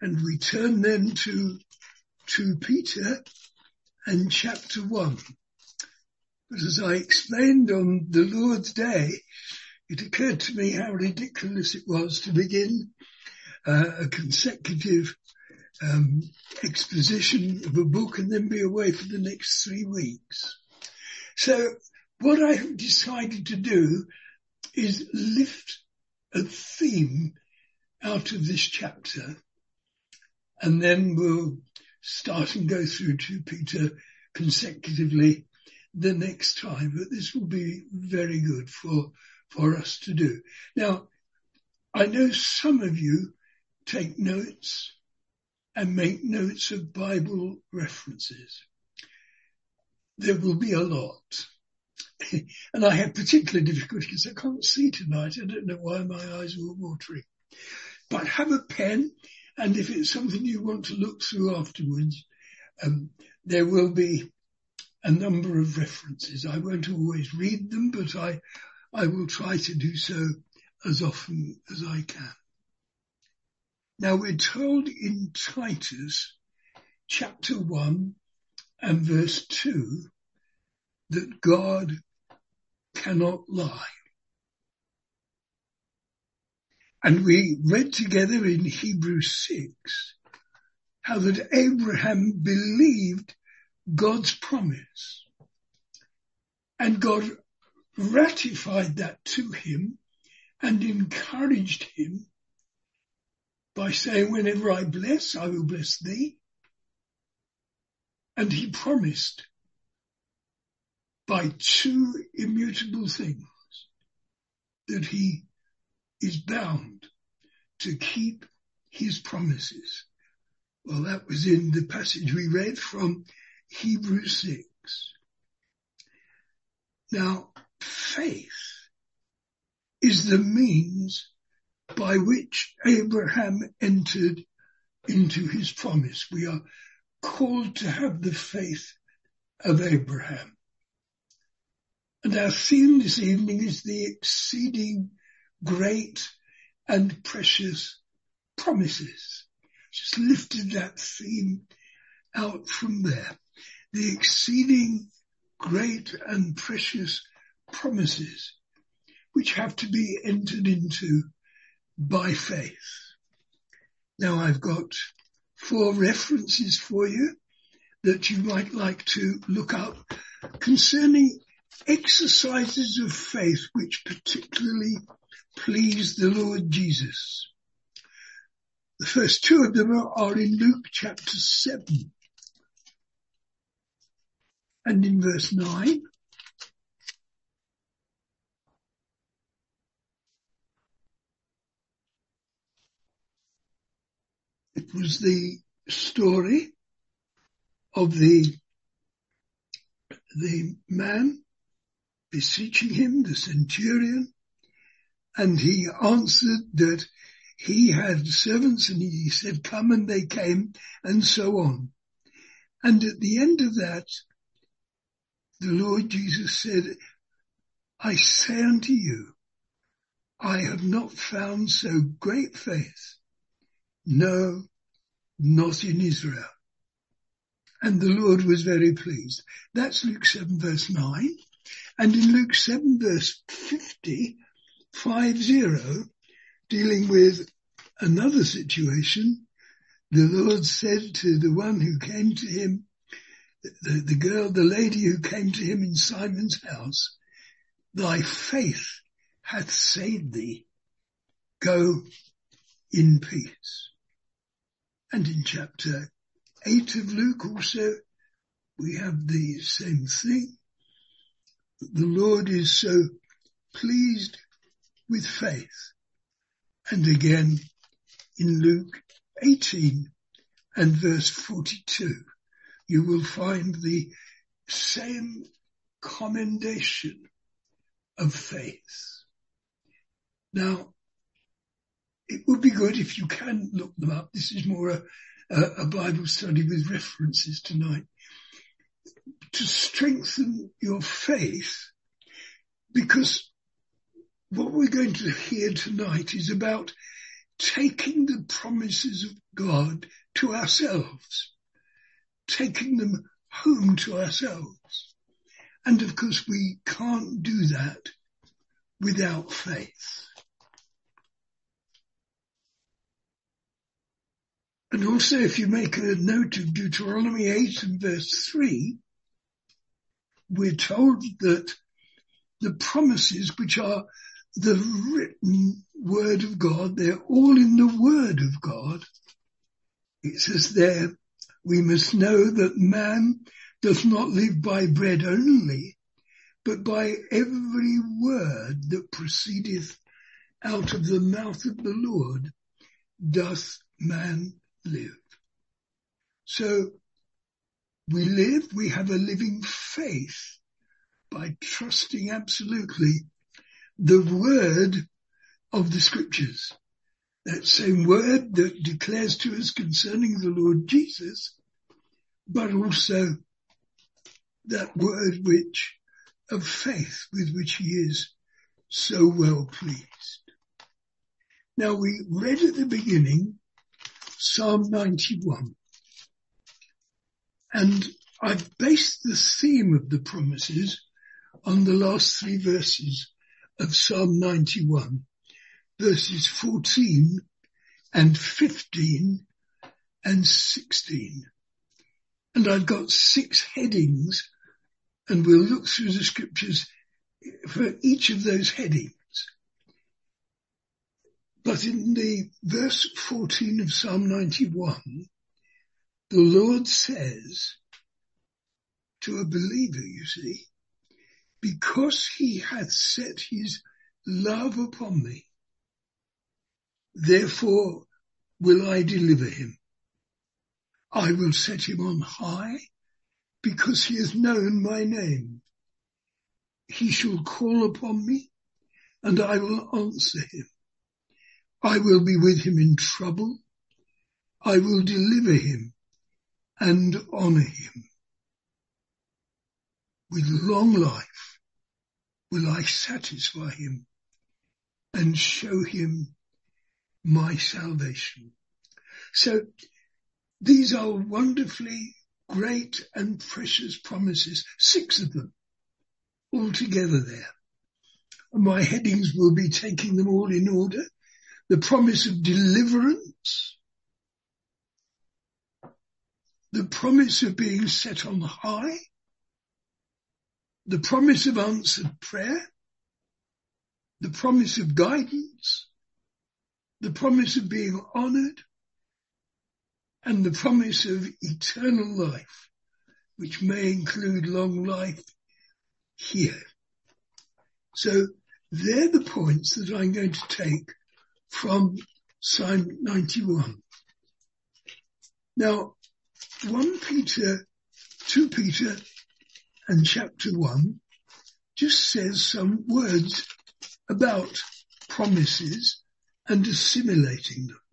And we turn then to 2 Peter and chapter 1. But as I explained on the Lord's Day, it occurred to me how ridiculous it was to begin a consecutive exposition of a book and then be away for the next 3 weeks. So what I have decided to do is lift a theme out of this chapter, and then we'll start and go through 2 Peter consecutively the next time. But this will be very good for us to do. Now, I know some of you take notes and make notes of Bible references. There will be a lot. And I have particular difficulty because I can't see tonight. I don't know why my eyes were watering. But have a pen, and if it's something you want to look through afterwards, there will be a number of references. I won't always read them, but I will try to do so as often as I can. Now we're told in Titus chapter 1 and verse 2 that God cannot lie. And we read together in Hebrews 6 how that Abraham believed God's promise, and God ratified that to him and encouraged him by saying, whenever I bless, I will bless thee. And he promised by 2 immutable things that he is bound to keep his promises. Well, that was in the passage we read from Hebrews 6. Now, faith is the means by which Abraham entered into his promise. We are called to have the faith of Abraham. And our theme this evening is the exceeding great and precious promises. Just lifted that theme out from there. The exceeding great and precious promises which have to be entered into by faith. Now I've got 4 references for you that you might like to look up concerning exercises of faith which particularly please the Lord Jesus. The first 2 of them are in Luke chapter 7 and in verse 9. It was the story of the man beseeching him, the centurion, and he answered that he had servants, and he said, come, and they came, and so on. And at the end of that, the Lord Jesus said, I say unto you, I have not found so great faith, no, not in Israel. And the Lord was very pleased. That's Luke 7 verse 9. And in Luke 7 verse 50, dealing with another situation, the Lord said to the one who came to him, the lady who came to him in Simon's house, thy faith hath saved thee. Go in peace. And in chapter 8 of Luke also, we have the same thing. The Lord is so pleased with faith. And again in Luke 18 and verse 42, you will find the same commendation of faith. Now, it would be good if you can look them up. This is more a Bible study with references tonight. To strengthen your faith, because what we're going to hear tonight is about taking the promises of God to ourselves, taking them home to ourselves. And of course we can't do that without faith. And also if you make a note of Deuteronomy 8 and verse 3, we're told that the promises which are the written word of God, they're all in the word of God. It says there, we must know that man does not live by bread only, but by every word that proceedeth out of the mouth of the Lord doth man live. So we have a living faith by trusting absolutely the word of the scriptures. That same word that declares to us concerning the Lord Jesus, but also that word which of faith with which he is so well pleased. Now we read at the beginning Psalm 91, and I've based the theme of the promises on the last three verses of Psalm 91, verses 14 and 15 and 16. And I've got 6 headings, and we'll look through the scriptures for each of those headings. But in the verse 14 of Psalm 91, the Lord says to a believer, you see, because he hath set his love upon me, therefore will I deliver him. I will set him on high, because he has known my name. He shall call upon me, and I will answer him. I will be with him in trouble. I will deliver him and honor him. With long life will I satisfy him and show him my salvation. So these are wonderfully great and precious promises, 6 of them altogether there. My headings will be taking them all in order. The promise of deliverance, the promise of being set on high, the promise of answered prayer, the promise of guidance, the promise of being honored, and the promise of eternal life, which may include long life here. So they're the points that I'm going to take from Psalm 91. Now, 2 Peter and chapter 1 just says some words about promises and assimilating them.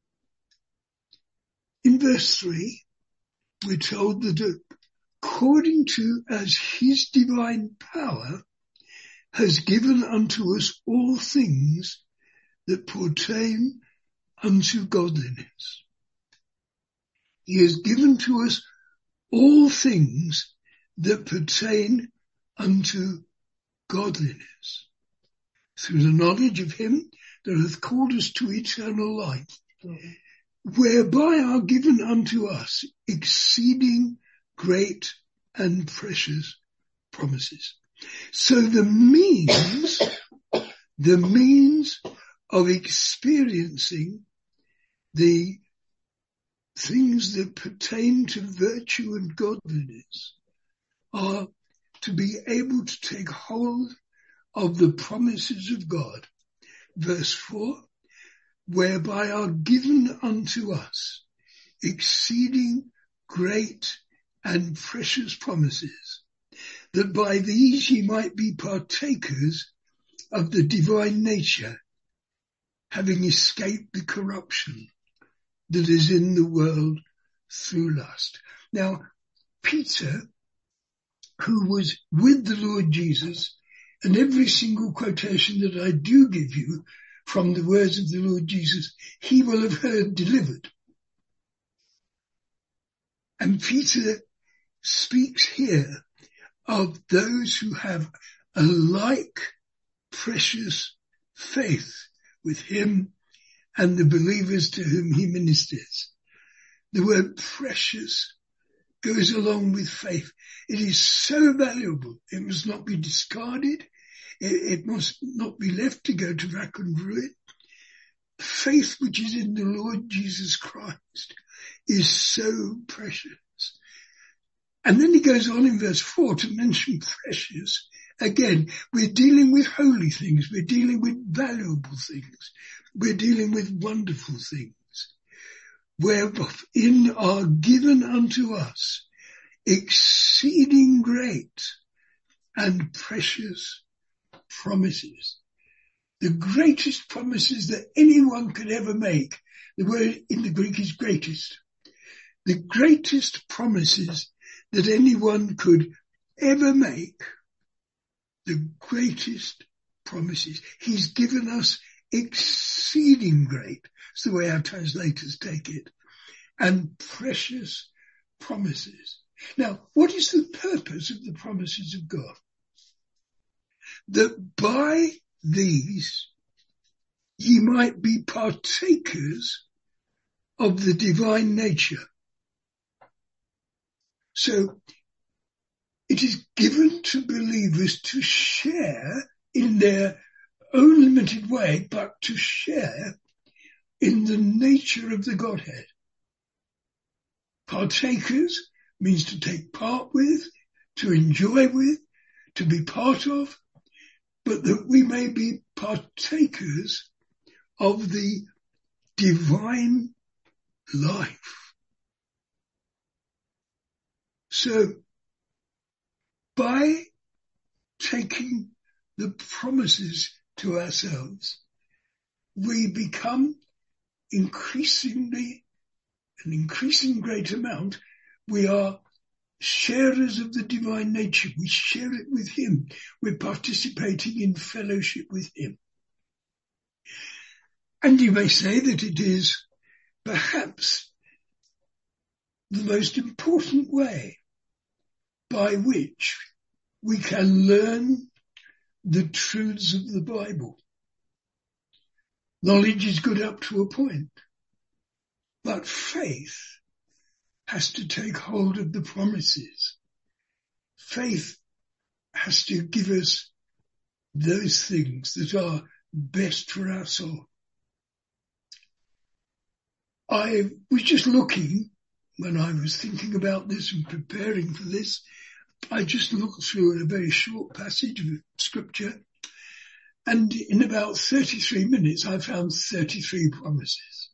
In verse 3, we're told that according to as his divine power has given unto us all things that pertain unto godliness. He has given to us all things that pertain unto godliness, through the knowledge of him that hath called us to eternal life, whereby are given unto us exceeding great and precious promises. So the means of experiencing the things that pertain to virtue and godliness are to be able to take hold of the promises of God. Verse 4, whereby are given unto us exceeding great and precious promises, that by these ye might be partakers of the divine nature, having escaped the corruption that is in the world through lust. Now, Peter, who was with the Lord Jesus, and every single quotation that I do give you from the words of the Lord Jesus, he will have heard delivered. And Peter speaks here of those who have a like precious faith with him and the believers to whom he ministers. The word precious goes along with faith. It is so valuable. It must not be discarded. It must not be left to go to rack and ruin. Faith which is in the Lord Jesus Christ is so precious. And then he goes on in verse 4 to mention precious. Again, we're dealing with holy things. We're dealing with valuable things. We're dealing with wonderful things, wherein are given unto us exceeding great and precious promises. The greatest promises that anyone could ever make. The word in the Greek is greatest. The greatest promises that anyone could ever make. The greatest promises. He's given us exceeding great. It's the way our translators take it. And precious promises. Now, what is the purpose of the promises of God? That by these ye might be partakers of the divine nature. So it is given to believers to share in their own limited way, but to share in the nature of the Godhead. Partakers means to take part with, to enjoy with, to be part of, but that we may be partakers of the divine life. So, by taking the promises to ourselves, we become an increasing great amount, we are sharers of the divine nature. We share it with him. We're participating in fellowship with him. And you may say that it is perhaps the most important way by which we can learn the truths of the Bible. Knowledge is good up to a point, but faith has to take hold of the promises. Faith has to give us those things that are best for our soul. I was just looking, when I was thinking about this and preparing for this, I just looked through a very short passage of scripture, and in about 33 minutes I found 33 promises.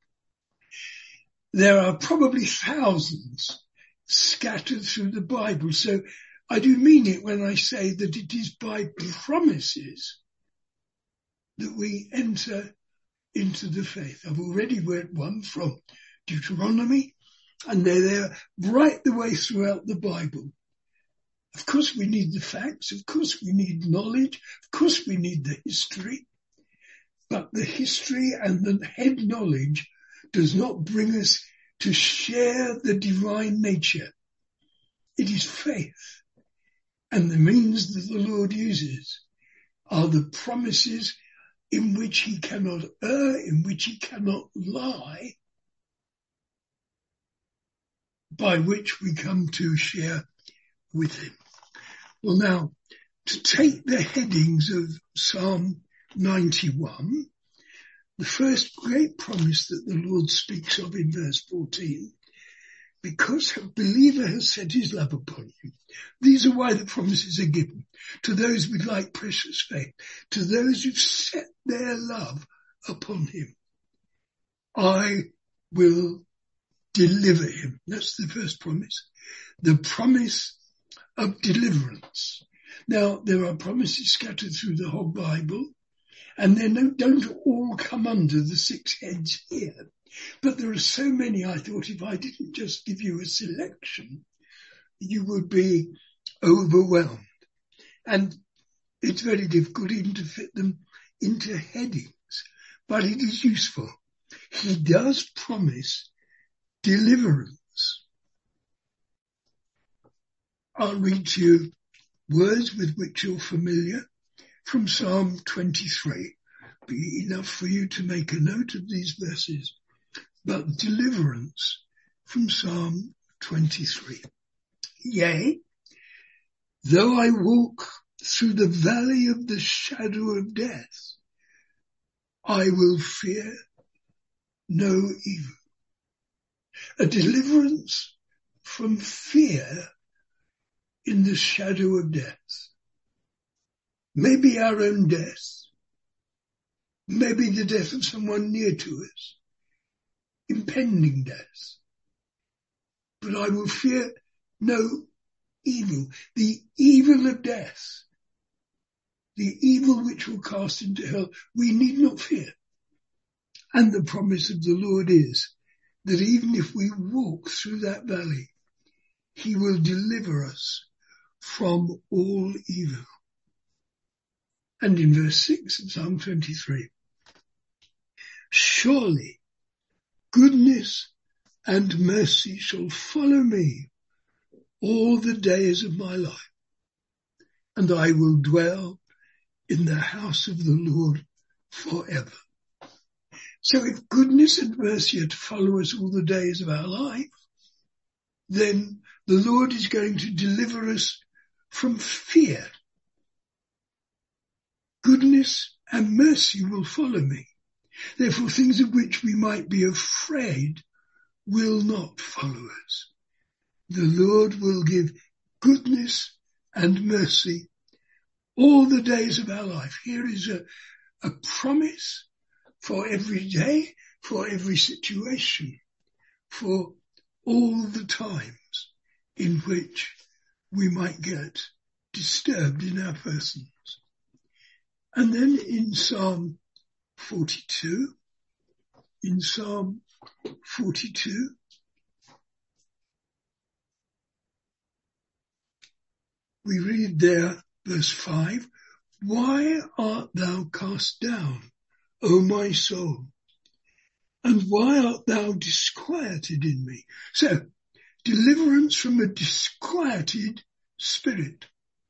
There are probably thousands scattered through the Bible, so I do mean it when I say that it is by promises that we enter into the faith. I've already read one from Deuteronomy, and they're there right the way throughout the Bible. Of course we need the facts, of course we need knowledge, of course we need the history, but the history and the head knowledge does not bring us to share the divine nature. It is faith, and the means that the Lord uses are the promises in which he cannot err, in which he cannot lie, by which we come to share with him. Well, now, to take the headings of Psalm 91, the first great promise that the Lord speaks of in verse 14, because a believer has set his love upon him. These are why the promises are given to those with like precious faith, to those who've set their love upon him. I will deliver him. That's the first promise. The promise of deliverance. Now, there are promises scattered through the whole Bible, and they don't all come under the 6 heads here. But there are so many, I thought if I didn't just give you a selection, you would be overwhelmed. And it's very difficult even to fit them into headings. but it is useful. He does promise deliverance. I'll read to you words with which you're familiar from Psalm 23. Be enough for you to make a note of these verses. But deliverance from Psalm 23. Yea, though I walk through the valley of the shadow of death, I will fear no evil. A deliverance from fear in the shadow of death. Maybe our own death. Maybe the death of someone near to us. Impending death. But I will fear no evil. The evil of death. The evil which will cast into hell. We need not fear. And the promise of the Lord is that even if we walk through that valley, he will deliver us from all evil. And in verse 6 of Psalm 23, surely goodness and mercy shall follow me all the days of my life, and I will dwell in the house of the Lord forever. So if goodness and mercy are to follow us all the days of our life, then the Lord is going to deliver us from fear. Goodness and mercy will follow me. Therefore, things of which we might be afraid will not follow us. The Lord will give goodness and mercy all the days of our life. Here is a promise for every day, for every situation, for all the times in which we might get disturbed in our persons. And then in Psalm 42, we read there, verse 5, why art thou cast down, O my soul? And why art thou disquieted in me? So, deliverance from a disquieted spirit.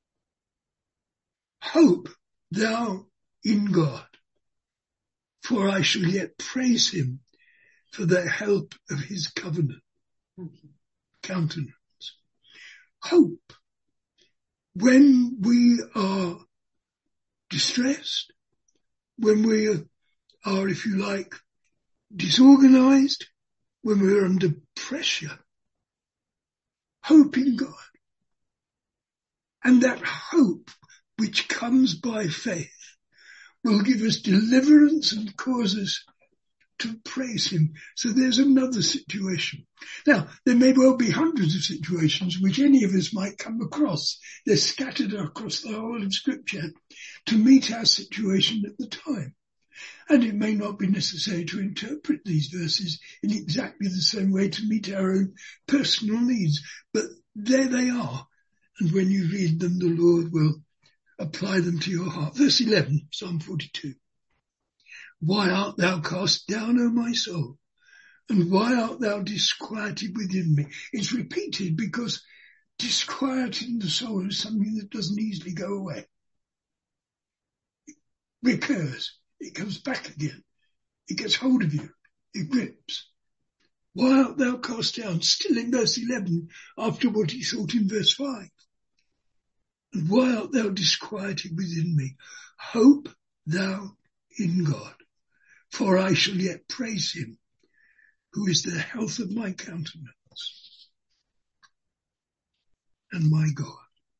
Hope thou in God, for I shall yet praise him for the help of his countenance. Hope. When we are distressed, when we are, if you like, disorganized, when we're under pressure, hope in God. And that hope which comes by faith will give us deliverance and cause us to praise him. So there's another situation. Now, there may well be hundreds of situations which any of us might come across. They're scattered across the whole of Scripture to meet our situation at the time. And it may not be necessary to interpret these verses in exactly the same way to meet our own personal needs. But there they are. And when you read them, the Lord will apply them to your heart. Verse 11, Psalm 42. Why art thou cast down, O my soul? And why art thou disquieted within me? It's repeated because disquiet in the soul is something that doesn't easily go away. It recurs. It comes back again. It gets hold of you. It grips. Why art thou cast down? Still in verse 11, after what he thought in verse 5. And why art thou disquieted within me? Hope thou in God, for I shall yet praise him, who is the health of my countenance and my God.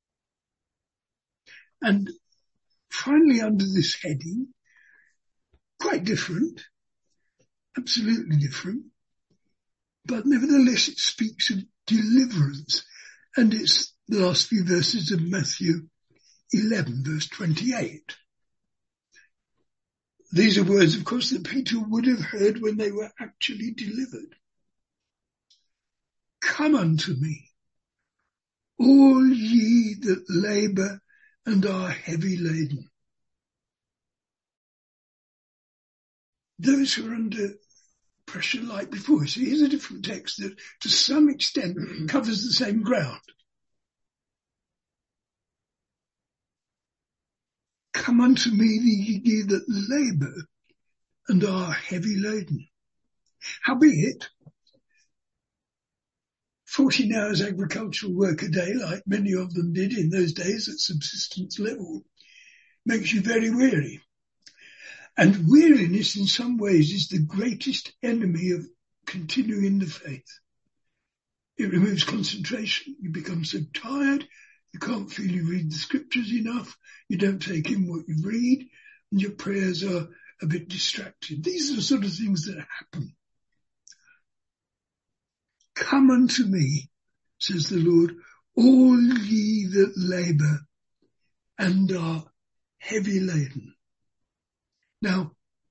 And finally, under this heading, quite different, absolutely different, but nevertheless it speaks of deliverance, and it's the last few verses of Matthew 11, verse 28. These are words, of course, that Peter would have heard when they were actually delivered. Come unto me, all ye that labour and are heavy laden, those who are under pressure like before. So here's a different text that to some extent covers the same ground. Come unto me, ye that labour and are heavy laden. Howbeit, 14 hours agricultural work a day, like many of them did in those days at subsistence level, makes you very weary. And weariness in some ways is the greatest enemy of continuing the faith. It removes concentration. You become so tired, you can't feel you read the scriptures enough, you don't take in what you read, and your prayers are a bit distracted. These are the sort of things that happen. Come unto me, says the Lord, all ye that labour and are heavy laden. Now,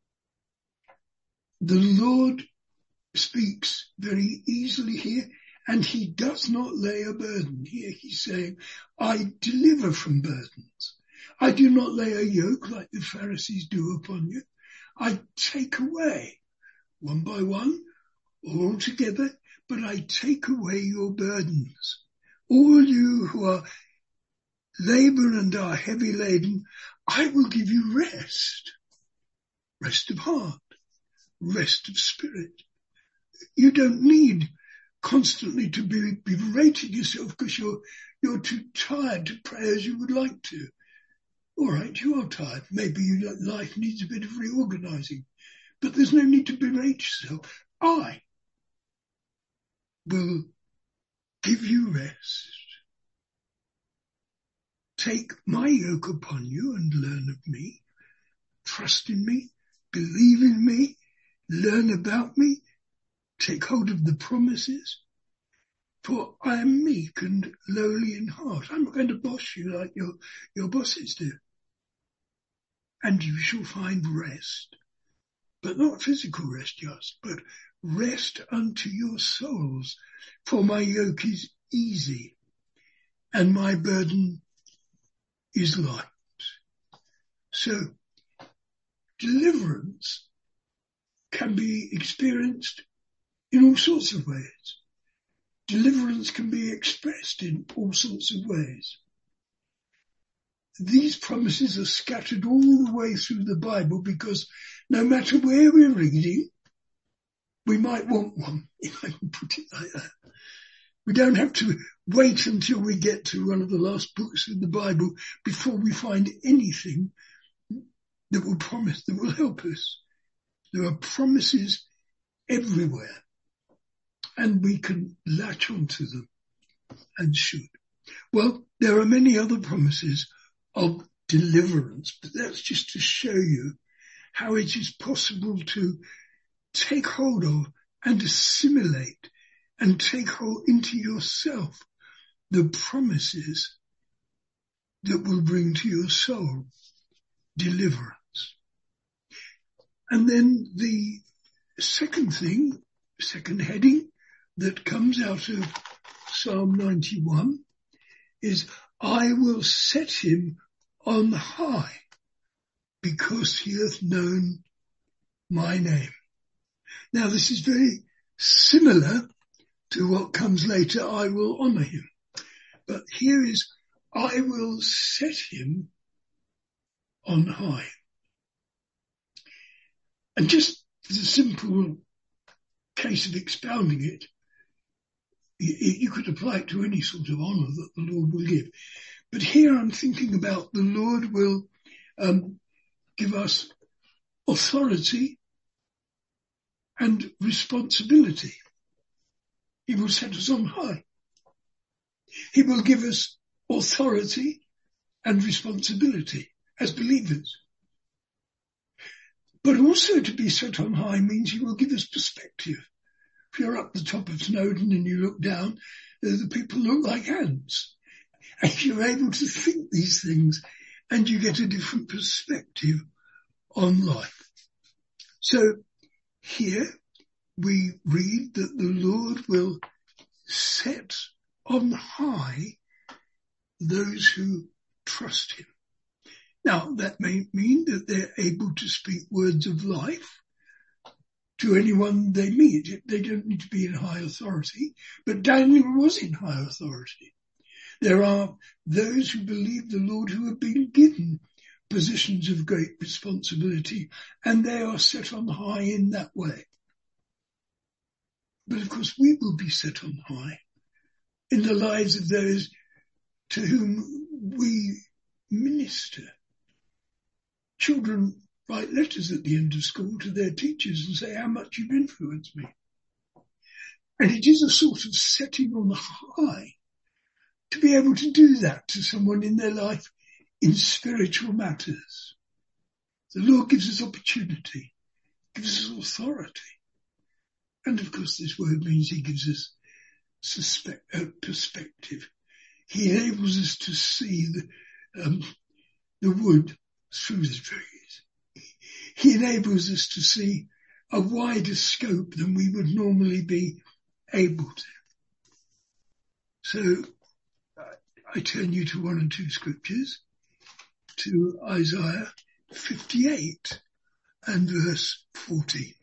the Lord speaks very easily here, and he does not lay a burden. Here he's saying, I deliver from burdens. I do not lay a yoke like the Pharisees do upon you. I take away one by one or all together, but I take away your burdens. All you who are labour and are heavy laden, I will give you rest. Rest of heart, rest of spirit. You don't need constantly to be berating yourself because you're too tired to pray as you would like to. All right, you are tired. Maybe life needs a bit of reorganising, but there's no need to berate yourself. I will give you rest. Take my yoke upon you and learn of me. Trust in me, believe in me, learn about me, take hold of the promises. For I am meek and lowly in heart. I'm not going to boss you like your bosses do. And you shall find rest, but not physical rest just, but rest unto your souls. For my yoke is easy and my burden is light. So deliverance can be experienced in all sorts of ways. Deliverance can be expressed in all sorts of ways. These promises are scattered all the way through the Bible because no matter where we're reading, we might want one, if I can put it like that. We don't have to wait until we get to one of the last books of the Bible before we find anything that will promise, that will help us. There are promises everywhere, and we can latch onto them and should. Well, there are many other promises of deliverance, but that's just to show you how it is possible to take hold of and assimilate and take hold into yourself the promises that will bring to your soul deliverance. And then the second heading that comes out of Psalm 91 is, I will set him on high because he hath known my name. Now this is very similar to what comes later, I will honour him. But here is, I will set him on high. And just as a simple case of expounding it, you could apply it to any sort of honour that the Lord will give. But here I'm thinking about the Lord will give us authority and responsibility. He will set us on high. He will give us authority and responsibility as believers. But also to be set on high means he will give us perspective. If you're up the top of Snowdon and you look down, the people look like ants. And you're able to think these things and you get a different perspective on life. So here we read that the Lord will set on high those who trust him. Now, that may mean that they're able to speak words of life to anyone they meet. They don't need to be in high authority, but Daniel was in high authority. There are those who believe the Lord who have been given positions of great responsibility, and they are set on high in that way. But of course we will be set on high in the lives of those to whom we minister. Children write letters at the end of school to their teachers and say how much you've influenced me. And it is a sort of setting on high to be able to do that to someone in their life in spiritual matters. The Lord gives us opportunity, gives us authority. And of course this word means he gives us perspective. He enables us to see the wood through the trees. He enables us to see a wider scope than we would normally be able to. So I turn you to one or two scriptures, to Isaiah 58 and verse 14.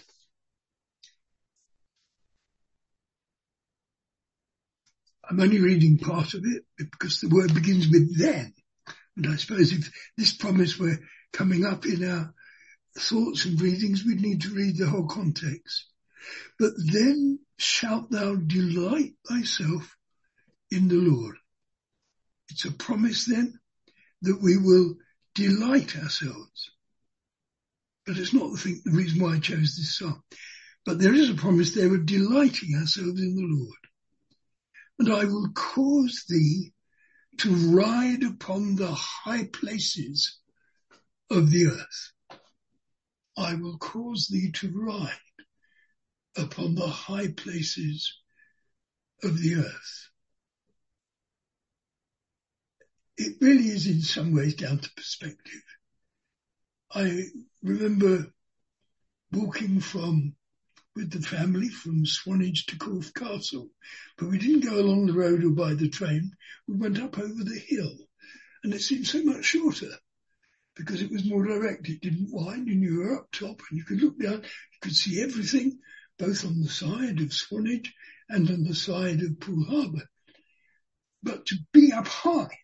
I'm only reading part of it because the word begins with then. And I suppose if this promise were coming up in our thoughts and readings, we'd need to read the whole context. But then shalt thou delight thyself in the Lord. It's a promise then that we will delight ourselves. But it's not the reason why I chose this psalm. But there is a promise there of delighting ourselves in the Lord. And I will cause thee to ride upon the high places of the earth. I will cause thee to ride upon the high places of the earth. It really is in some ways down to perspective. I remember walking with the family from Swanage to Corfe Castle, but we didn't go along the road or by the train. We went up over the hill, and it seemed so much shorter because it was more direct. It didn't wind, and you were up top and you could look down. You could see everything, both on the side of Swanage and on the side of Poole Harbour. But to be up high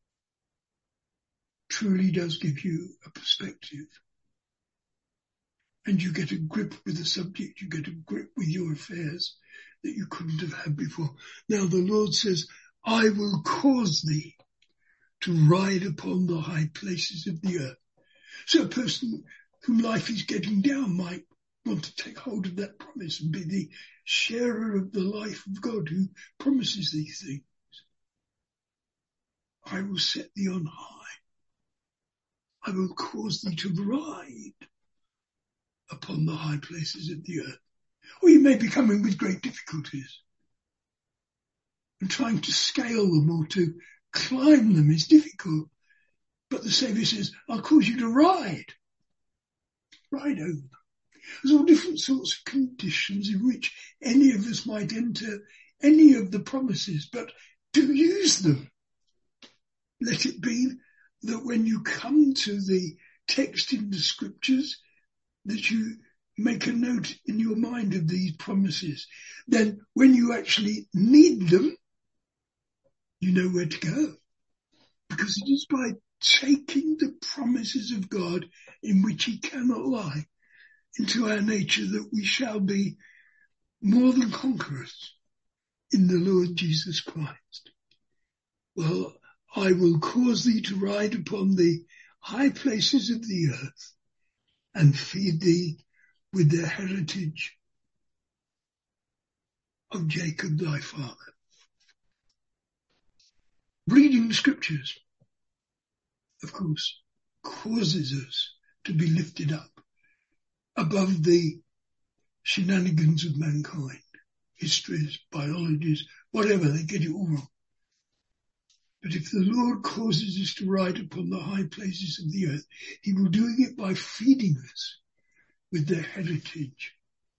truly does give you a perspective. And you get a grip with the subject, you get a grip with your affairs that you couldn't have had before. Now the Lord says, I will cause thee to ride upon the high places of the earth. So a person whom life is getting down might want to take hold of that promise and be the sharer of the life of God who promises these things. I will set thee on high. I will cause thee to ride upon the high places of the earth. Or you may be coming with great difficulties. And trying to scale them or to climb them is difficult. But the Saviour says, I'll cause you to ride over them. There's all different sorts of conditions in which any of us might enter any of the promises, but do use them. Let it be that when you come to the text in the scriptures, that you make a note in your mind of these promises. Then when you actually need them, you know where to go. Because it is by taking the promises of God in which he cannot lie into our nature that we shall be more than conquerors in the Lord Jesus Christ. Well, I will cause thee to ride upon the high places of the earth and feed thee with the heritage of Jacob thy father. Reading the scriptures, of course, causes us to be lifted up above the shenanigans of mankind, histories, biologies, whatever, they get it all wrong. But if the Lord causes us to ride upon the high places of the earth, he will do it by feeding us with the heritage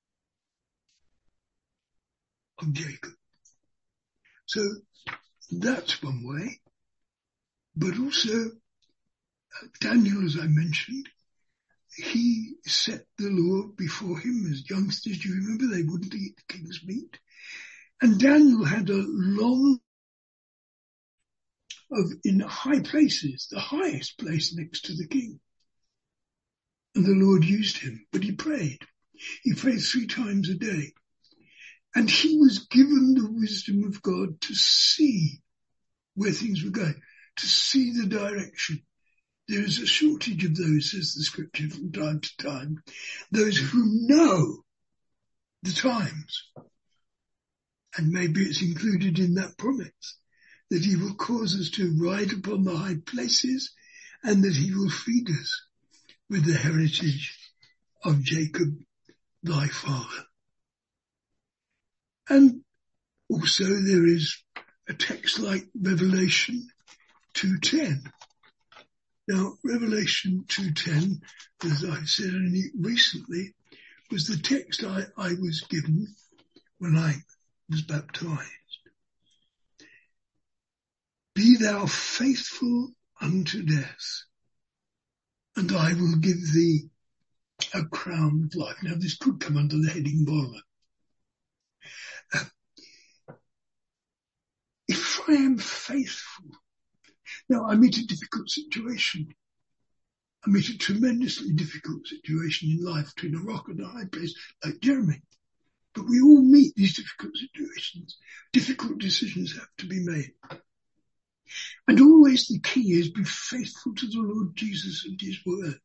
of Jacob. So that's one way. But also, Daniel, as I mentioned, he set the law before him as youngsters. You remember they wouldn't eat the king's meat. And Daniel had a long in high places, the highest place next to the king. And the Lord used him, but he prayed. He prayed 3 times a day. And he was given the wisdom of God to see where things were going, to see the direction. There is a shortage of those, says the scripture, from time to time. Those who know the times. And maybe it's included in that promise that he will cause us to ride upon the high places and that he will feed us with the heritage of Jacob, thy father. And also there is a text like Revelation 2:10. Now, Revelation 2:10, as I said only recently, was the text I was given when I was baptized. Be thou faithful unto death, and I will give thee a crown of life. Now, this could come under the heading Bola. If I am faithful, now I meet a difficult situation. I meet a tremendously difficult situation in life between a rock and a high place like Jeremy. But we all meet these difficult situations. Difficult decisions have to be made. And always the key is be faithful to the Lord Jesus and his word.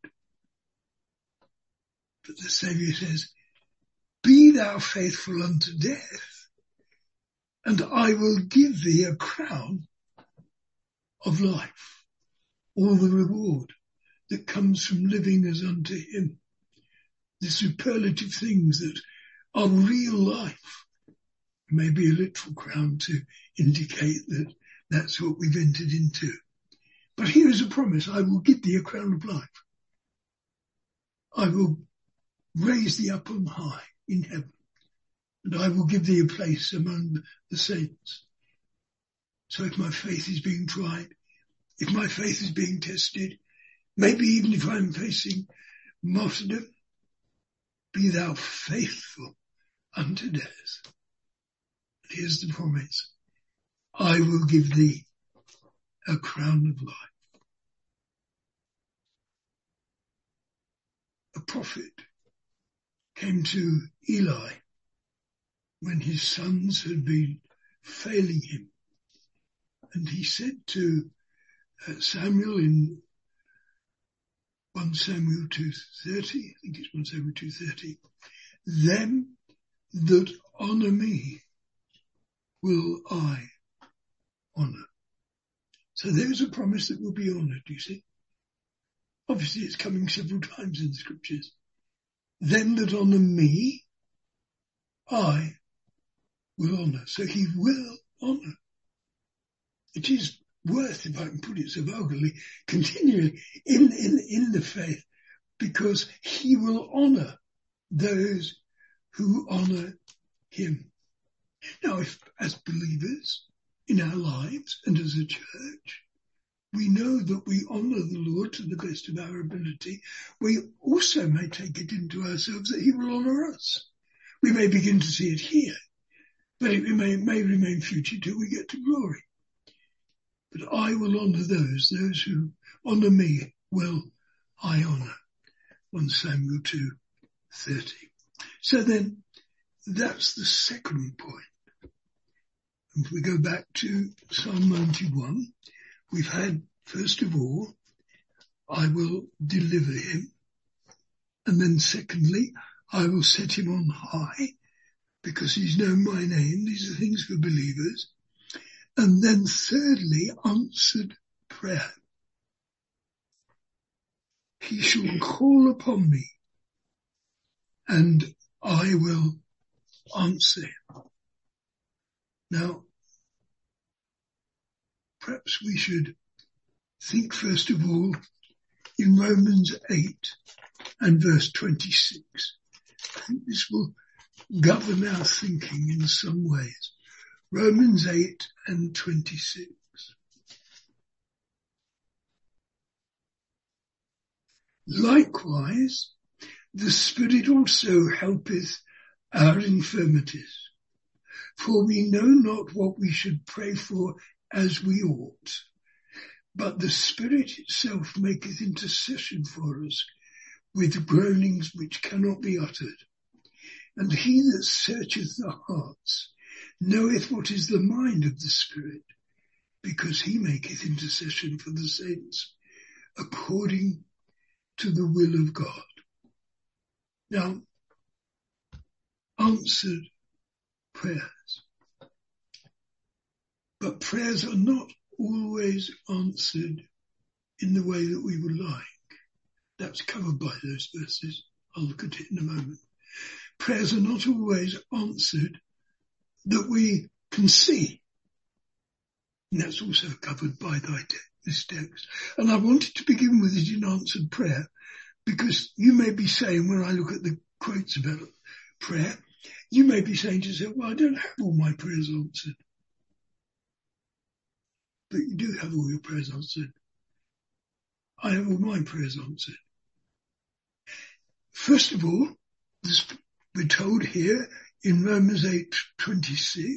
But the Saviour says, be thou faithful unto death, and I will give thee a crown of life, all the reward that comes from living as unto him. The superlative things that are real life. Maybe a literal crown to indicate that that's what we've entered into. But here is a promise. I will give thee a crown of life. I will raise thee up on high in heaven. And I will give thee a place among the saints. So if my faith is being tried, if my faith is being tested, maybe even if I'm facing martyrdom, be thou faithful unto death. Here's the promise. I will give thee a crown of life. A prophet came to Eli when his sons had been failing him. And he said to Samuel in 1 Samuel 2:30, I think it's 1 Samuel 2:30, them that honour me will I honour. So there's a promise that will be honoured, you see. Obviously it's coming several times in the scriptures. Them that honour me, I will honour. So he will honour. It is worth, if I can put it so vulgarly, continually in the faith, because he will honour those who honour him. Now, if as believers in our lives and as a church, we know that we honour the Lord to the best of our ability, we also may take it into ourselves that he will honour us. We may begin to see it here, but it may remain future till we get to glory. But I will honour those who honour me will I honour. 1 Samuel 2:30. So then, that's the second point. If we go back to Psalm 91, we've had, first of all, I will deliver him. And then secondly, I will set him on high, because he's known my name. These are things for believers. And then thirdly, answered prayer. He shall call upon me, and I will answer him. Now, perhaps we should think first of all in Romans 8 and verse 26. I think this will govern our thinking in some ways. Romans 8 and 26. Likewise, the Spirit also helpeth our infirmities. For we know not what we should pray for as we ought, but the Spirit itself maketh intercession for us with groanings which cannot be uttered. And he that searcheth the hearts knoweth what is the mind of the Spirit, because he maketh intercession for the saints according to the will of God. Now, answered prayers. But prayers are not always answered in the way that we would like. That's covered by those verses. I'll look at it in a moment. Prayers are not always answered that we can see. And that's also covered by this text. And I wanted to begin with it in answered prayer, because you may be saying, when I look at the quotes about prayer, you may be saying to yourself, well, I don't have all my prayers answered. But you do have all your prayers answered. I have all my prayers answered. First of all, we're told here in Romans 8:26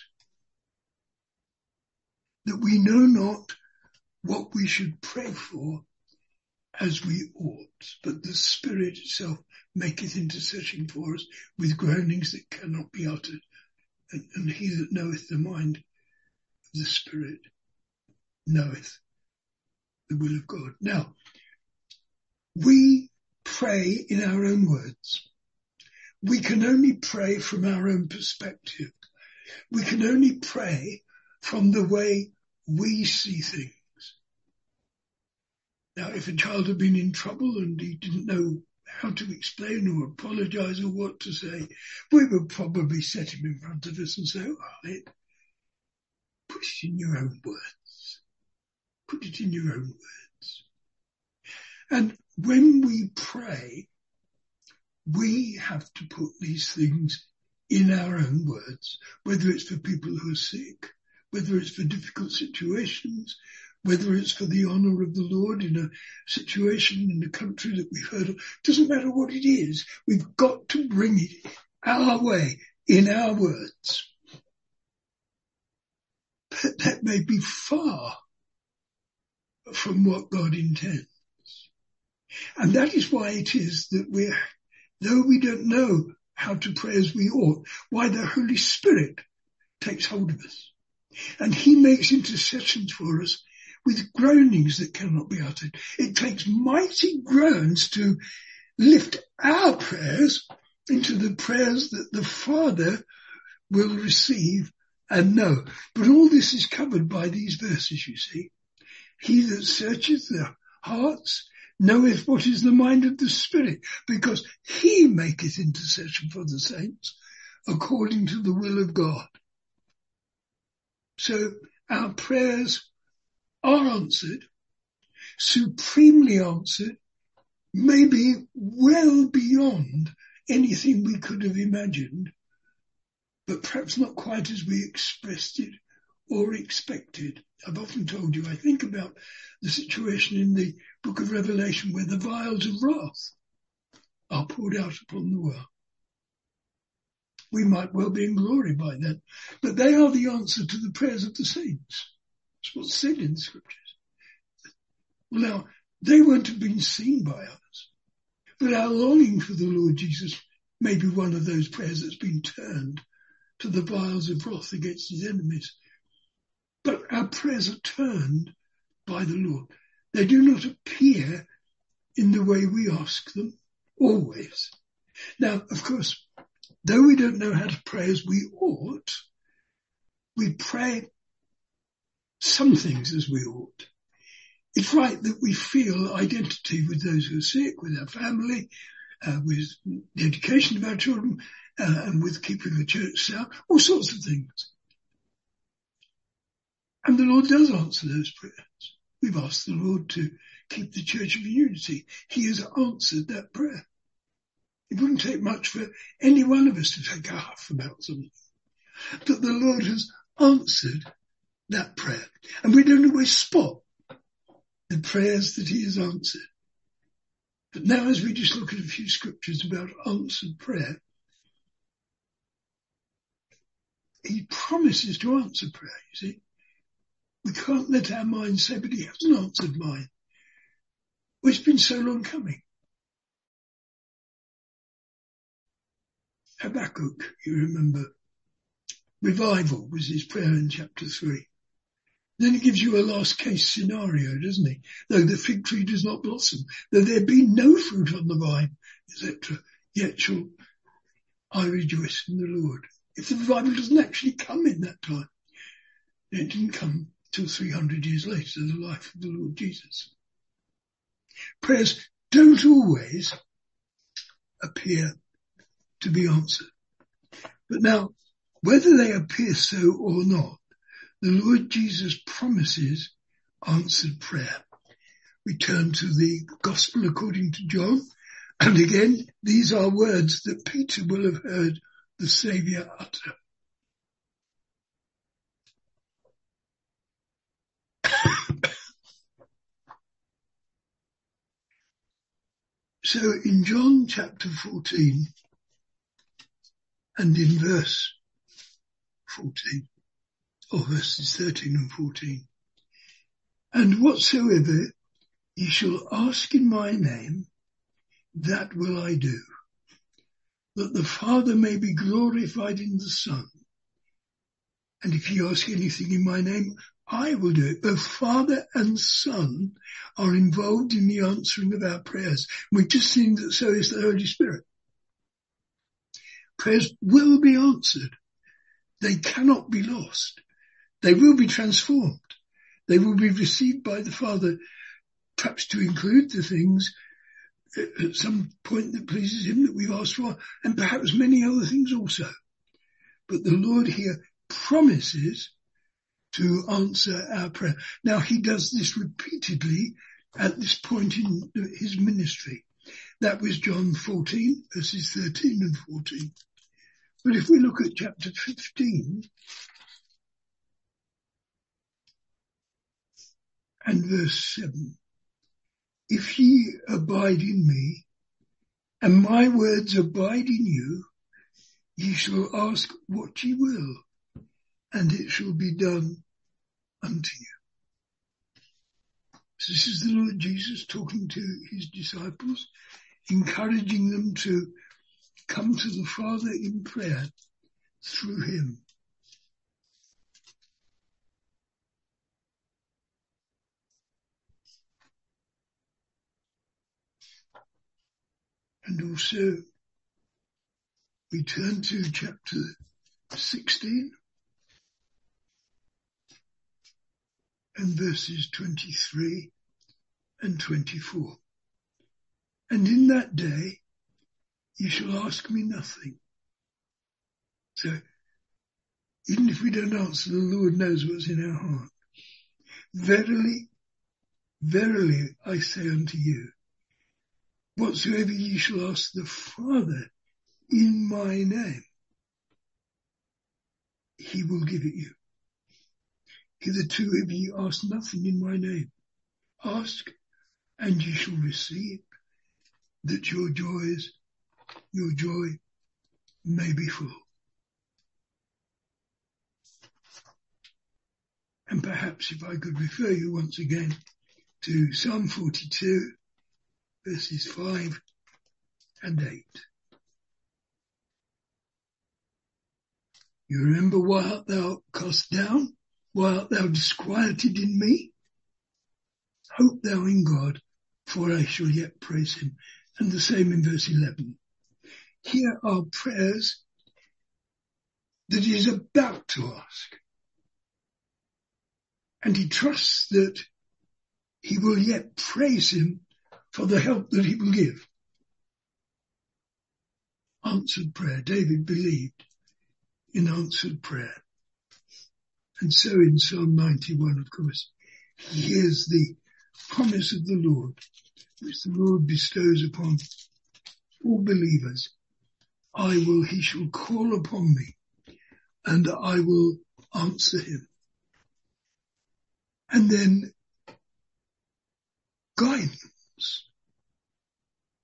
that we know not what we should pray for as we ought, but the Spirit itself maketh intercession for us with groanings that cannot be uttered. And he that knoweth the mind of the Spirit knoweth the will of God. Now, we pray in our own words. We can only pray from our own perspective. We can only pray from the way we see things. Now, if a child had been in trouble and he didn't know how to explain or apologize or what to say, we would probably set him in front of us and say, all right, put it in your own words. Put it in your own words. And when we pray, we have to put these things in our own words, whether it's for people who are sick, whether it's for difficult situations, whether it's for the honour of the Lord in a situation in the country that we've heard of. Doesn't matter what it is, we've got to bring it our way, in our words. But that may be far from what God intends. And that is why it is that though we don't know how to pray as we ought, why the Holy Spirit takes hold of us. And he makes intercessions for us with groanings that cannot be uttered. It takes mighty groans to lift our prayers into the prayers that the Father will receive and know. But all this is covered by these verses, you see. He that searcheth the hearts knoweth what is the mind of the Spirit, because he maketh intercession for the saints according to the will of God. So our prayers are answered, supremely answered, maybe well beyond anything we could have imagined, but perhaps not quite as we expressed it or expected. I've often told you, I think about the situation in the book of Revelation where the vials of wrath are poured out upon the world. We might well be in glory by then, but they are the answer to the prayers of the saints. That's what's said in the scriptures. Well, now, they won't have been seen by us, but our longing for the Lord Jesus may be one of those prayers that's been turned to the vials of wrath against his enemies. But our prayers are turned by the Lord. They do not appear in the way we ask them, always. Now, of course, though we don't know how to pray as we ought, we pray some things as we ought. It's right that we feel identity with those who are sick, with our family, with the education of our children, and with keeping the church sound, all sorts of things. And the Lord does answer those prayers. We've asked the Lord to keep the church of unity. He has answered that prayer. It wouldn't take much for any one of us to take a huff about something. But the Lord has answered that prayer. And we don't always spot the prayers that he has answered. But now as we just look at a few scriptures about answered prayer, he promises to answer prayer, you see. We can't let our mind say, but he hasn't answered mine. Well, it's been so long coming. Habakkuk, you remember, revival was his prayer in chapter 3. Then he gives you a last case scenario, doesn't he? Though the fig tree does not blossom, though there be no fruit on the vine, etc., yet shall I rejoice in the Lord. If the revival doesn't actually come in that time, it didn't come till 300 years later, the life of the Lord Jesus. Prayers don't always appear to be answered. But now, whether they appear so or not, the Lord Jesus promises answered prayer. We turn to the Gospel according to John, and again, these are words that Peter will have heard the Saviour utter. So in John chapter 14 and in verse 14, or verses 13 and 14, and whatsoever ye shall ask in my name, that will I do, that the Father may be glorified in the Son. And if ye ask anything in my name, I will do it. Both Father and Son are involved in the answering of our prayers. We've just seen that so is the Holy Spirit. Prayers will be answered. They cannot be lost. They will be transformed. They will be received by the Father, perhaps to include the things at some point that pleases him that we've asked for, and perhaps many other things also. But the Lord here promises to answer our prayer. Now, he does this repeatedly at this point in his ministry. That was John 14, verses 13 and 14. But if we look at chapter 15 and verse 7, if ye abide in me, and my words abide in you, ye shall ask what ye will, and it shall be done unto you. So this is the Lord Jesus talking to his disciples, encouraging them to come to the Father in prayer through him. And also, we turn to chapter 16 and verses 23 and 24. And in that day, you shall ask me nothing. So, even if we don't answer, the Lord knows what's in our heart. Verily, verily, I say unto you, whatsoever ye shall ask the Father in my name, he will give it you. Hitherto have ye asked nothing in my name. Ask, and ye shall receive, that your joy may be full. And perhaps if I could refer you once again to Psalm 42, verses 5 and 8. You remember, why art thou cast down? Why art thou disquieted in me? Hope thou in God, for I shall yet praise him. And the same in verse 11. Here are prayers that he is about to ask. And he trusts that he will yet praise him for the help that he will give. Answered prayer. David believed in answered prayer. And so in Psalm 91, of course, he hears the promise of the Lord, which the Lord bestows upon all believers. He shall call upon me, and I will answer him. And then guidance.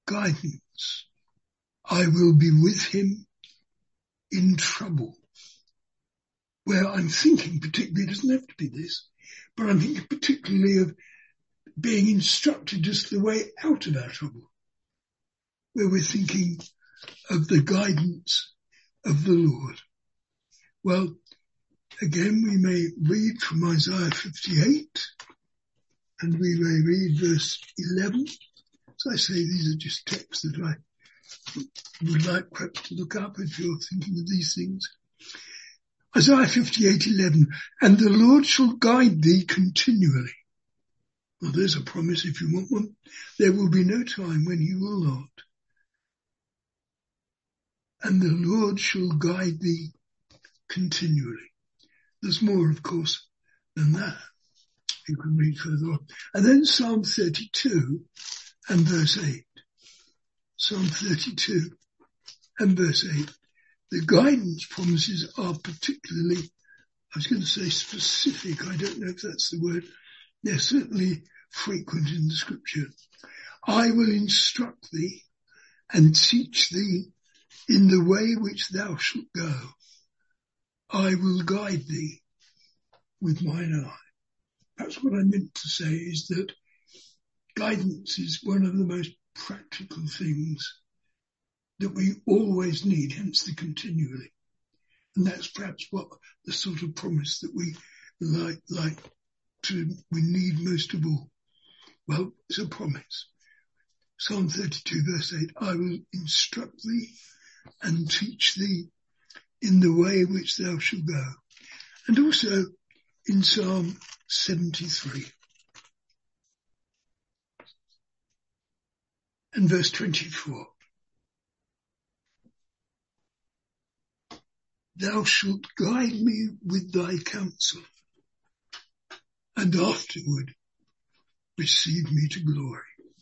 guidance. I will be with him in trouble. Where I'm thinking particularly, it doesn't have to be this, but I'm thinking particularly of being instructed as to the way out of our trouble, where we're thinking of the guidance of the Lord. Well, again, we may read from Isaiah 58, and we may read verse 11. As I say, these are just texts that I would like perhaps to look up if you're thinking of these things. Isaiah 58:11, and the Lord shall guide thee continually. Well, there's a promise if you want one. There will be no time when he will not. And the Lord shall guide thee continually. There's more, of course, than that. You can read further on. And then Psalm 32 and verse 8. Psalm 32 and verse 8. The guidance promises are particularly, I was going to say specific, I don't know if that's the word. They're certainly frequent in the scripture. I will instruct thee and teach thee in the way which thou shalt go. I will guide thee with mine eye. That's what I meant to say, is that guidance is one of the most practical things that we always need, hence the continually. And that's perhaps what the sort of promise that we we need most of all. Well, it's a promise. Psalm 32 verse 8, I will instruct thee and teach thee in the way which thou shalt go. And also in Psalm 73 and verse 24. Thou shalt guide me with thy counsel, and afterward receive me to glory.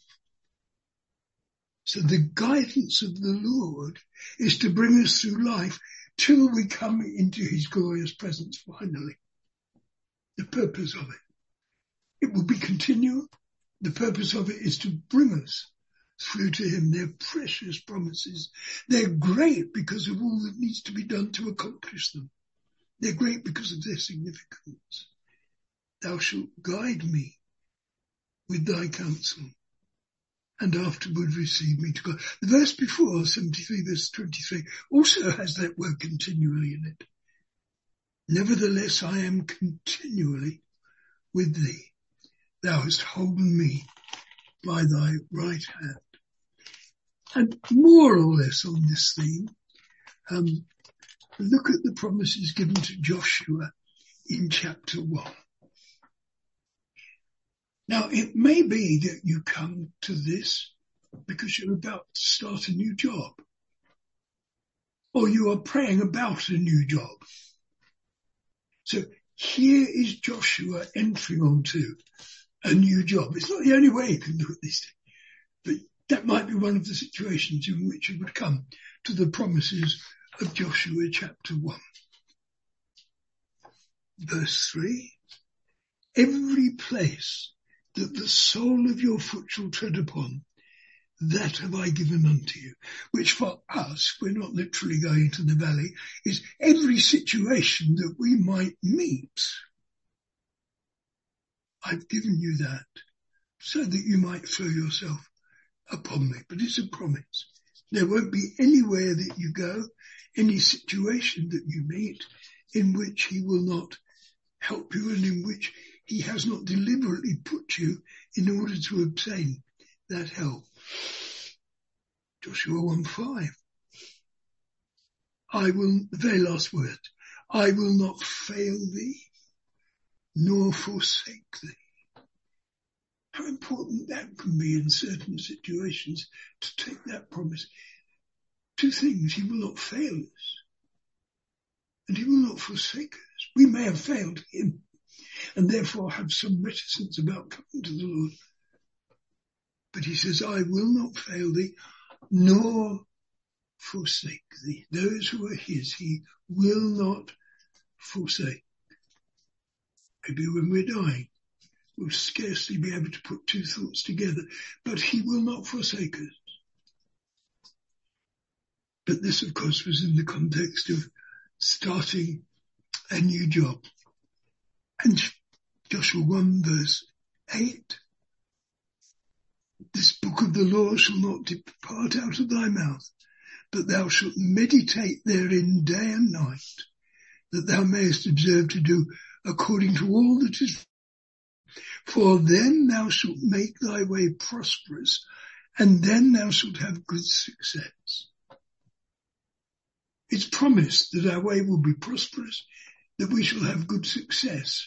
So the guidance of the Lord is to bring us through life till we come into his glorious presence finally. The purpose of it. It will be continual. The purpose of it is to bring us through to him. They're precious promises. They're great because of all that needs to be done to accomplish them. They're great because of their significance. Thou shalt guide me with thy counsel, and afterward receive me to God. The verse before, 73 verse 23, also has that word continually in it. Nevertheless, I am continually with thee. Thou hast holden me by thy right hand. And more or less on this theme, look at the promises given to Joshua in chapter 1. Now, it may be that you come to this because you're about to start a new job, or you are praying about a new job. So here is Joshua entering onto a new job. It's not the only way you can do it this day, but that might be one of the situations in which you would come to the promises of Joshua chapter 1. Verse 3, every place that the sole of your foot shall tread upon, that have I given unto you. Which for us, we're not literally going into the valley, is every situation that we might meet. I've given you that so that you might throw yourself upon me. But it's a promise. There won't be anywhere that you go, any situation that you meet in which he will not help you and in which he has not deliberately put you in order to obtain that help. Joshua 1:5. I will, the very last word, I will not fail thee, nor forsake thee. How important that can be in certain situations to take that promise. Two things, he will not fail us, and he will not forsake us. We may have failed him, and therefore have some reticence about coming to the Lord. But he says, I will not fail thee, nor forsake thee. Those who are his, he will not forsake. Maybe when we're dying, we'll scarcely be able to put two thoughts together, but he will not forsake us. But this, of course, was in the context of starting a new job. And Joshua 1 verse 8, this book of the law shall not depart out of thy mouth, but thou shalt meditate therein day and night, that thou mayest observe to do according to all that is. For then thou shalt make thy way prosperous, and then thou shalt have good success. It's promised that our way will be prosperous, that we shall have good success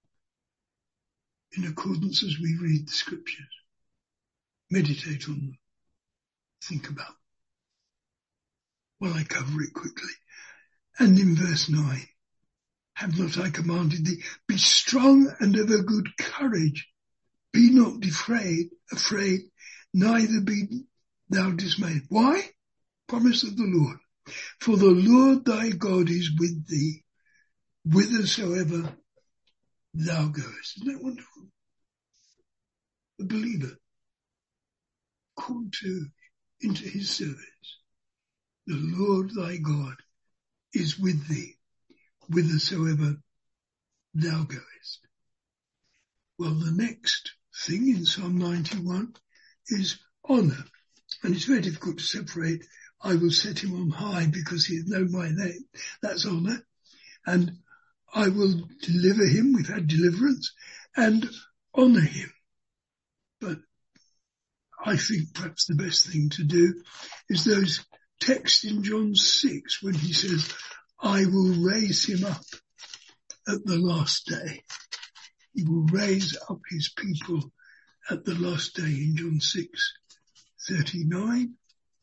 in accordance as we read the scriptures, meditate on them, think about them. Well, I cover it quickly. And in verse 9, have not I commanded thee, be strong and of a good courage, be not afraid, neither be thou dismayed. Why? Promise of the Lord. For the Lord thy God is with thee, whithersoever thou goest. Isn't that wonderful? The believer called into his service. The Lord thy God is with thee, whithersoever thou goest. Well, the next thing in Psalm 91 is honour. And it's very difficult to separate. I will set him on high because he has known my name. That's honour. And I will deliver him. We've had deliverance. And honour him. But I think perhaps the best thing to do is those texts in John 6 when he says, I will raise him up at the last day. He will raise up his people at the last day in John 6:39.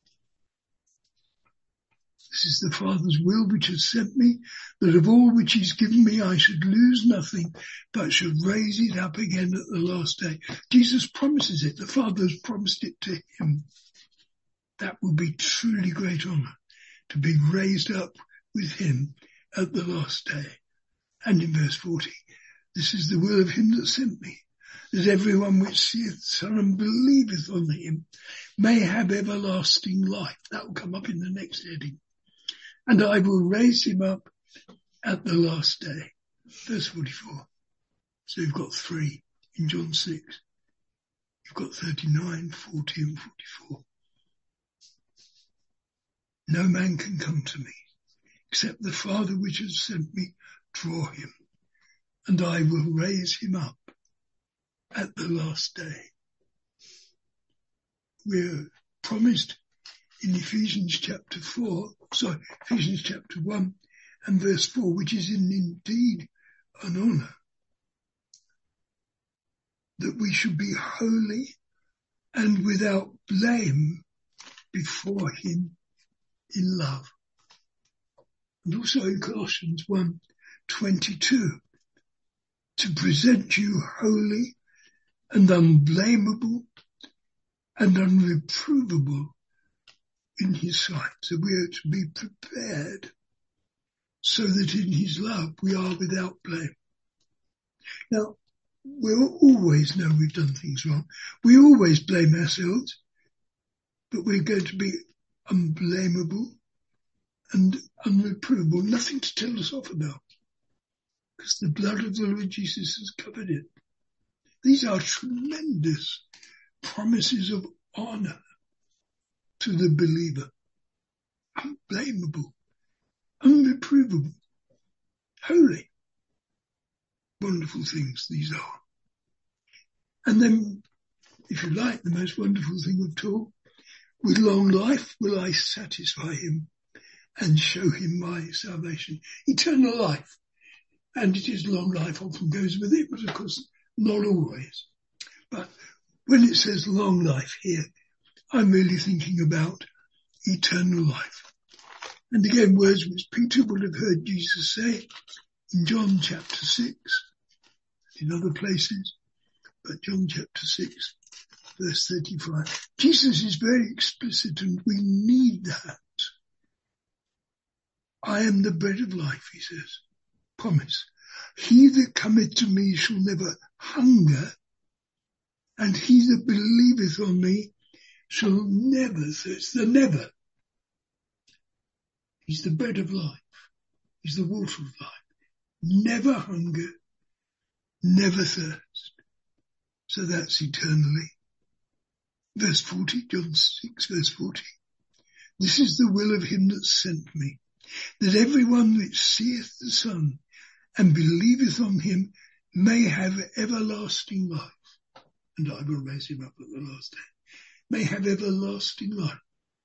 This is the Father's will which has sent me, that of all which he's given me I should lose nothing, but should raise it up again at the last day. Jesus promises it. The Father has promised it to him. That will be truly great honour, to be raised up with him at the last day. And in verse 40, this is the will of him that sent me, that everyone which seeth the Son and believeth on him may have everlasting life. That will come up in the next heading. And I will raise him up at the last day. Verse 44. So you've got 3 in John 6. You've got 39, 40 and 44. No man can come to me, except the Father which has sent me draw him, and I will raise him up at the last day. We're promised in Ephesians chapter 1 and verse 4, which is indeed an honour, that we should be holy and without blame before him in love. And also in Colossians 1:22, to present you holy and unblameable and unreprovable in his sight. So we are to be prepared so that in his love we are without blame. Now, we'll always know we've done things wrong. We always blame ourselves, but we're going to be unblameable and unreprovable, nothing to tell us off about, because the blood of the Lord Jesus has covered it. These are tremendous promises of honour to the believer. Unblameable, unreprovable, holy. Wonderful things these are. And then, if you like, the most wonderful thing of all, with long life will I satisfy him and show him my salvation. Eternal life. And it is long life often goes with it, but of course not always. But when it says long life here, I'm really thinking about eternal life. And again, words which Peter would have heard Jesus say in John chapter 6, in other places, but John chapter 6, verse 35. Jesus is very explicit, and we need that. I am the bread of life, he says. Promise. He that cometh to me shall never hunger, and he that believeth on me shall never, so it's the never, He's the bread of life. He's the water of life. Never hunger, never thirst. So that's eternally. Verse 40, John 6, verse 40. This is the will of him that sent me, that everyone which seeth the Son and believeth on him may have everlasting life. And I will raise him up at the last day. May have everlasting life.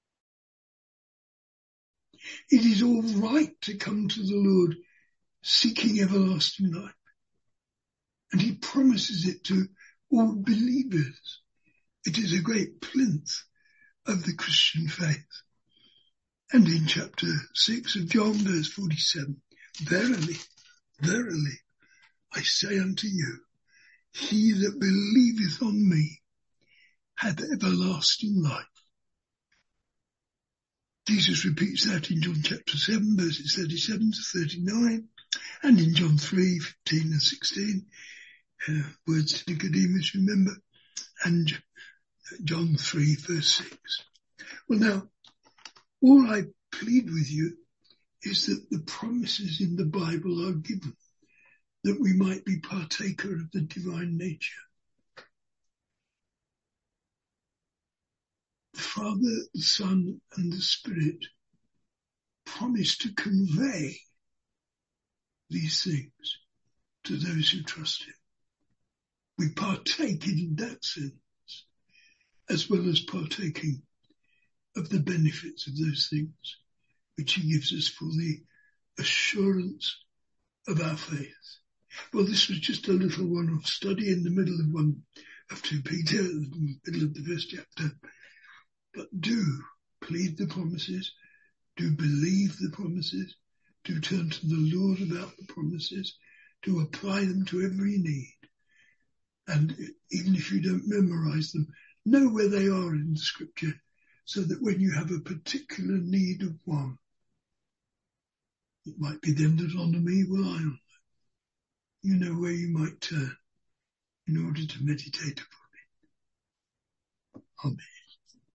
It is all right to come to the Lord seeking everlasting life. And he promises it to all believers. It is a great plinth of the Christian faith. And in chapter 6 of John, verse 47, verily, verily, I say unto you, he that believeth on me hath everlasting life. Jesus repeats that in John chapter 7, verses 37 to 39, and in John 3, 15 and 16, words to Nicodemus, remember, and John 3, verse 6. Well, now, all I plead with you is that the promises in the Bible are given, that we might be partaker of the divine nature. The Father, the Son, and the Spirit promise to convey these things to those who trust him. We partake in that sense, as well as partaking of the benefits of those things, which he gives us for the assurance of our faith. Well, this was just a little one-off study in the middle of 2 Peter, in the middle of the first chapter. But do plead the promises, do believe the promises, do turn to the Lord about the promises, do apply them to every need. And even if you don't memorize them, know where they are in the scripture, so that when you have a particular need of one, it might be them that honour me will I honour. You know where you might turn in order to meditate upon it. Amen.